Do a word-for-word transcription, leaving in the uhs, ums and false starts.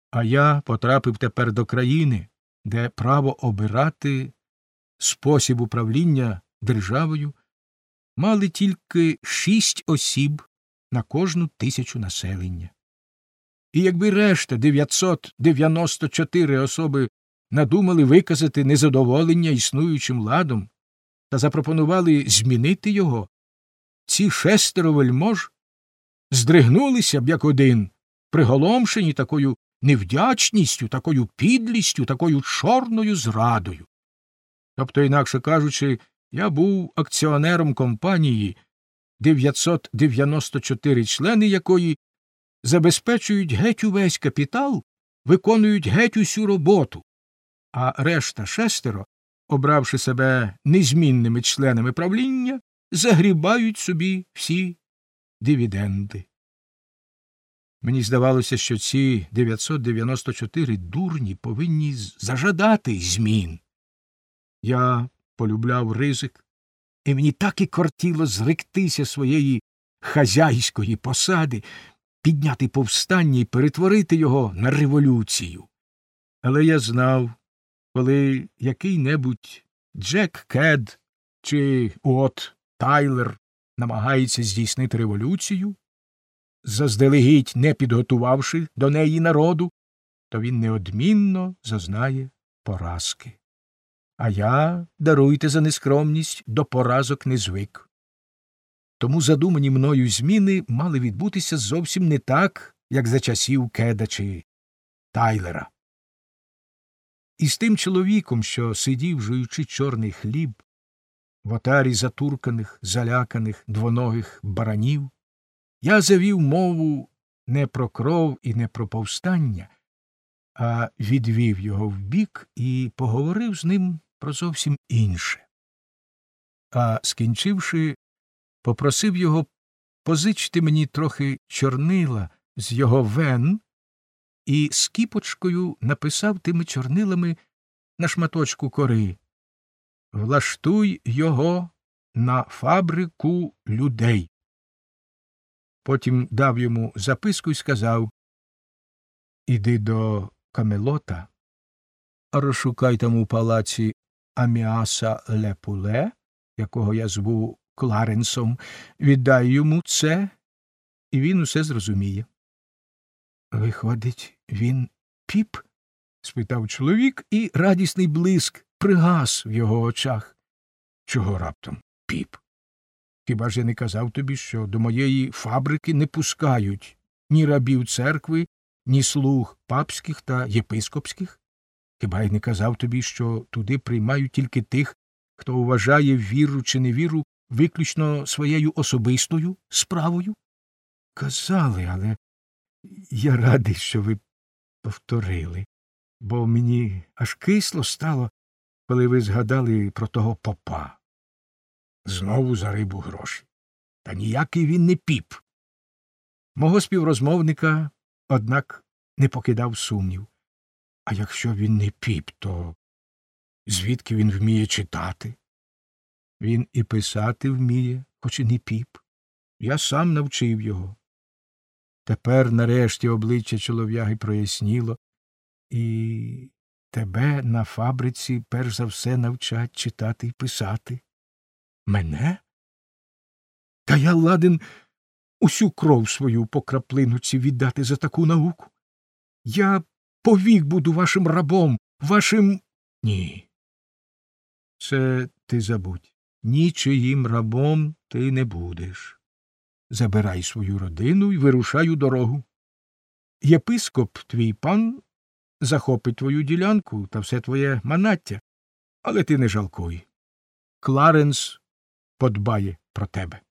А я потрапив тепер до країни, де право обирати спосіб управління державою мали тільки шість осіб на кожну тисячу населення. І якби решта дев'ятсот дев'яносто чотири особи надумали виказати незадоволення існуючим ладом та запропонували змінити його, ці шестеро вельмож здригнулися б як один, приголомшені такою невдячністю, такою підлістю, такою чорною зрадою. Тобто, інакше кажучи, я був акціонером компанії, дев'ятсот дев'яносто чотири члени якої забезпечують геть увесь капітал, виконують геть усю роботу, а решта шестеро, обравши себе незмінними членами правління, загрібають собі всі дивіденди. Мені здавалося, що ці дев'ятсот дев'яносто чотири дурні повинні зажадати змін. Я полюбляв ризик, і мені так і кортіло зректися своєї хазяйської посади, підняти повстання і перетворити його на революцію. Але я знав, коли який-небудь Джек Кед чи Уот Тайлер намагається здійснити революцію, заздалегідь не підготувавши до неї народу, то він неодмінно зазнає поразки. А я, даруйте за нескромність, до поразок не звик. Тому задумані мною зміни мали відбутися зовсім не так, як за часів Кеда чи Тайлера. І з тим чоловіком, що сидів, жуючи чорний хліб, в отарі затурканих, заляканих двоногих баранів, я завів мову не про кров і не про повстання, а відвів його вбік і поговорив з ним про зовсім інше. А, скінчивши, попросив його позичити мені трохи чорнила з його вен і з кіпочкою написав тими чорнилами на шматочку кори: «Влаштуй його на фабрику людей». Потім дав йому записку і сказав: «Іди до Камелота, розшукай там у палаці Аміаса Лепуле, якого я зву Кларенсом, віддай йому це, і він усе зрозуміє». «Виходить, він піп?» – спитав чоловік, і радісний блиск пригас в його очах. «Чого раптом піп? Хіба ж я не казав тобі, що до моєї фабрики не пускають ні рабів церкви, ні слуг папських та єпископських? Хіба я не казав тобі, що туди приймають тільки тих, хто вважає віру чи невіру виключно своєю особистою справою?» «Казали, але я радий, що ви повторили, бо мені аж кисло стало, коли ви згадали про того попа. Знову за рибу гроші. Та ніякий він не піп». Мого співрозмовника, однак, не покидав сумнів. «А якщо він не піп, то звідки він вміє читати?» «Він і писати вміє, хоч і не піп. Я сам навчив його». Тепер, нарешті, обличчя чолов'яги проясніло, і тебе на фабриці перш за все навчать читати і писати. «Мене? Та я ладен усю кров свою по краплинуці віддати за таку науку. Я повік буду вашим рабом, вашим...» «Ні. Це ти забудь. Нічиїм рабом ти не будеш. Забирай свою родину і вирушай у дорогу. Єпископ, твій пан, захопить твою ділянку та все твоє манаття, але ти не жалкуй. Кларенс подбає про тебе».